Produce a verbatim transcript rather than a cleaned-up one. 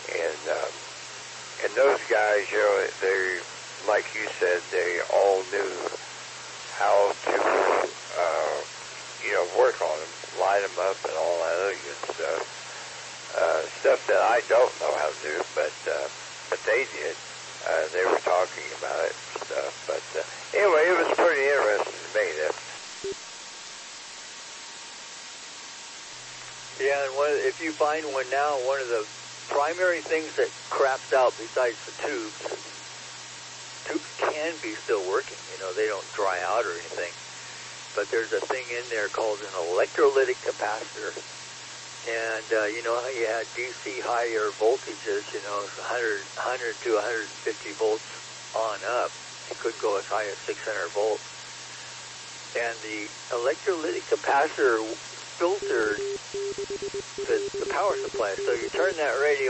And um, and those guys, you know, they, like you said, they all knew how to, uh, you know, work on them, line them up, and all that other good stuff. Uh, stuff that I don't know how to do, but uh, but they did. Uh, they were talking about it and stuff. But uh, anyway, it was pretty interesting to me. That. Yeah, and one, if you find one now, one of the primary things that craps out besides the tubes, tubes can be still working. You know, they don't dry out or anything. But there's a thing in there called an electrolytic capacitor. And uh, you know how you had D C higher voltages, you know, one hundred, one hundred to one hundred fifty volts on up. It could go as high as six hundred volts. And the electrolytic capacitor filtered the, the power supply. So you turn that radio